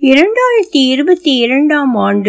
2022ஆம் ஆண்டு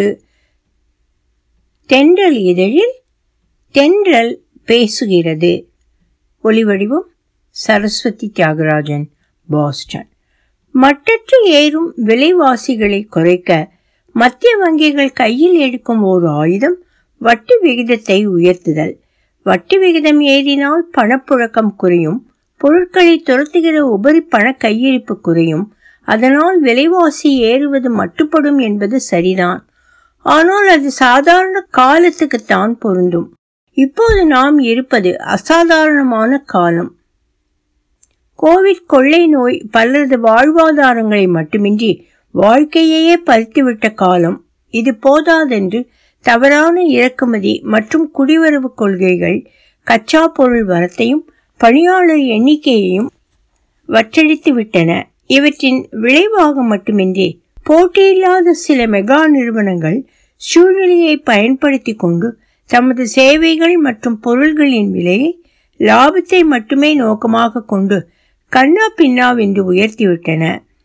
தென்றல் இதழில் தென்றல் பேசுகிறது. ஒலிவடிவம் சரஸ்வதி தியாகராஜன், பாஸ்டன். மட்டற்று ஏறும் விலைவாசிகளை குறைக்க மத்திய வங்கிகள் கையில் எடுக்கும் ஒரு ஆயுதம் வட்டி விகிதத்தை உயர்த்துதல். வட்டி விகிதம் ஏறினால் பணப்புழக்கம் குறையும், பொருட்களை துரத்துகிற உபரி பண கையிருப்பு குறையும், அதனால் விலைவாசி ஏறுவது மட்டுப்படும் என்பது சரிதான். ஆனால் அது சாதாரண காலத்துக்குத்தான் பொருந்தும். இப்போது நாம் இருப்பது அசாதாரணமான காலம். கோவிட் கொள்ளை நோய் பலரது வாழ்வாதாரங்களை மட்டுமின்றி வாழ்க்கையே பறித்துவிட்ட காலம். இது போதாதென்று தவறான இறக்குமதி மற்றும் குடிவரவு கொள்கைகள் கச்சா பொருள் வரத்தையும் பணியாளர் எண்ணிக்கையையும் வற்றடித்து விட்டன. இவற்றின் விளைவாக மட்டுமின்றி போட்டியில்லாத சில மெகா நிறுவனங்கள் சூழ்நிலையை பயன்படுத்தி கொண்டு தமது சேவைகள் மற்றும் பொருள்களின் விலையை லாபத்தை மட்டுமே நோக்கமாக கொண்டு கண்ணா பின்னாவென்று உயர்த்திவிட்டன.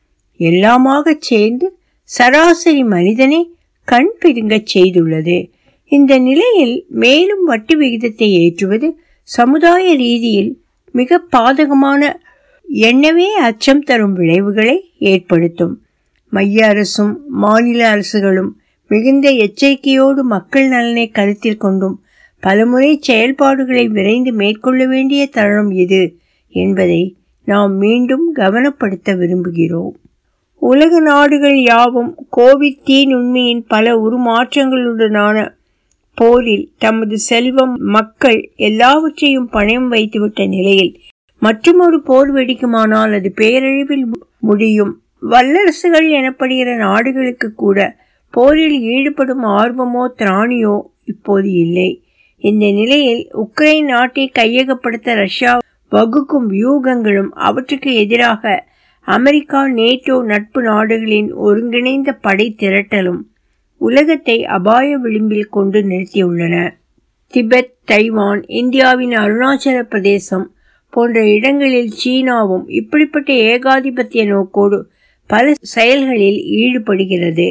எல்லாமாக சேர்ந்து சராசரி மனிதனை கண் பிதுங்கச் செய்துள்ளது. இந்த நிலையில் மேலும் வட்டி விகிதத்தை ஏற்றுவது சமுதாய ரீதியில் மிக பாதகமான, எண்ணவே அச்சம் தரும் விளைவுகளை ஏற்படுத்தும். மைய அரசும் மாநில அரசுகளும் மிகுந்த எச்சரிக்கையோடு மக்கள் நலனை கருத்தில் கொண்டும் பலமுறை செயல்பாடுகளை விரைந்து மேற்கொள்ள வேண்டிய தருணம் இது என்பதை நாம் மீண்டும் கவனப்படுத்த விரும்புகிறோம். உலக நாடுகள் யாவும் கோவிட் தீநுண்மையின் பல உருமாற்றங்களுடனான போரில் தமது செல்வம், மக்கள் எல்லாவற்றையும் பணயம் வைத்துவிட்ட நிலையில் மற்றொரு போர் வெடிக்குமானால் அது பேரழிவில் முடியும். வல்லரசுகள் எனப்படுகிற நாடுகளுக்கு கூட போரில் ஈடுபடும் ஆர்வமோ திராணியோ இப்போது இல்லை. இந்த நிலையில் உக்ரைன் நாட்டை கையகப்படுத்த ரஷ்யா வகுக்கும் வியூகங்களும் அவற்றுக்கு எதிராக அமெரிக்கா, நேட்டோ நட்பு நாடுகளின் ஒருங்கிணைந்த படை திரட்டலும் உலகத்தை அபாய விளிம்பில் கொண்டு நிறுத்தியுள்ளன. திபெத், தைவான், இந்தியாவின் அருணாச்சல பிரதேசம் போன்ற இடங்களில் சீனாவும் இப்படிப்பட்ட ஏகாதிபத்திய நோக்கோடு பல செயல்களில் ஈடுபடுகிறது.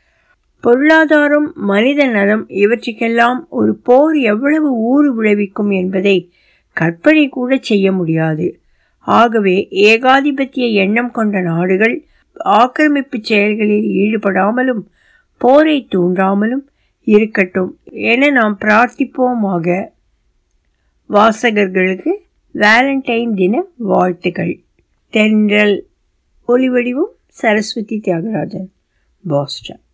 பொருளாதாரம், மனித நலம் இவற்றுக்கெல்லாம் ஒரு போர் எவ்வளவு ஊறு விளைவிக்கும் என்பதை கற்பனை கூட செய்ய முடியாது. ஆகவே ஏகாதிபத்திய எண்ணம் கொண்ட நாடுகள் ஆக்கிரமிப்பு செயல்களில் ஈடுபடாமலும் போரை தூண்டாமலும் இருக்கட்டும் என நாம் பிரார்த்திப்போமாக. வாசகர்களுக்கு வேலண்டைன் தின வாழ்த்துக்கள். தென்றல். ஒலிவடிவம் சரஸ்வதி தியாகராஜன், பாஸ்டன்.